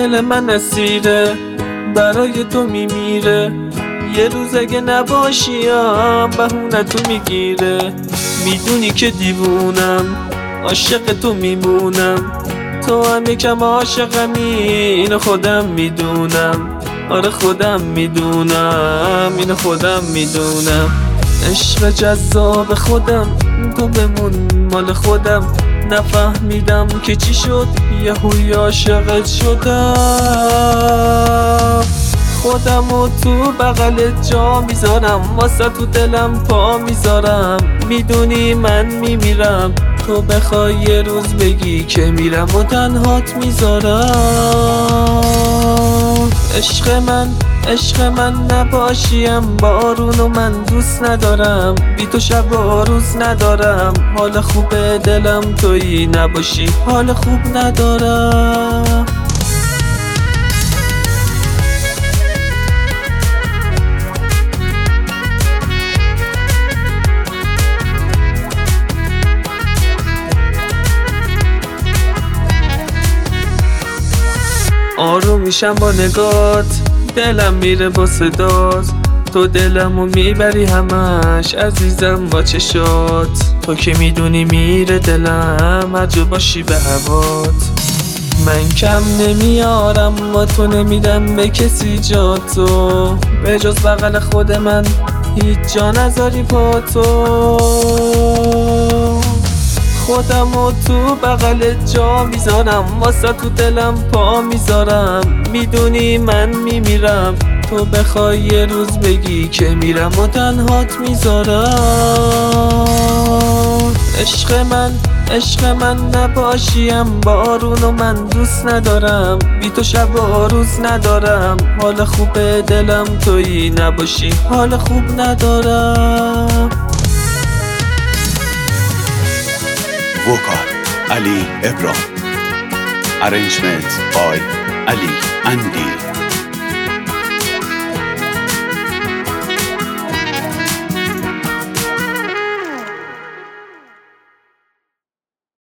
دل من اسیره برای تو میمیره. یه روز اگه نباشیم بهونه تو میگیره. میدونی که دیوونم عاشق تو میمونم. تو هم یکم عاشقمی اینو خودم میدونم. آره خودم میدونم اینو خودم میدونم. عشق جذاب خودم تو بمون مال خودم. نفهمیدم که چی شد یهویی عاشقت شدم. خودمو تو بغلت جا میذارم واسه تو دلم پا میذارم. میدونی من میمیرم تو بخوای یه روز بگی که میرم و تنهات میذارم. عشق من نباشیم بارونو من دوست ندارم. بی تو شب و روز ندارم. حال خوب دلم تویی نباشی حال خوب ندارم. آروم میشم با نگات دلم میره با صدات. تو دلمو میبری همش عزیزم با چشات. تو که میدونی میره دلم هر جا باشی به هوات. من کم نمیارم و تو نمیدم به کسی جا تو. به جز بغل خود من هیچ جا نذاری پا تو. خودمو تو بغلت جا میذارم واسه تو دلم پا میذارم. میدونی من میمیرم تو بخوای یه روز بگی که میرم و تنهات میذارم. عشق من نباشیم بارونو من دوست ندارم. بی تو شب و روز ندارم. حال خوب دلم تویی نباشی حال خوب ندارم. Vocal Ali Ebram. Arrangement by Ali Andy.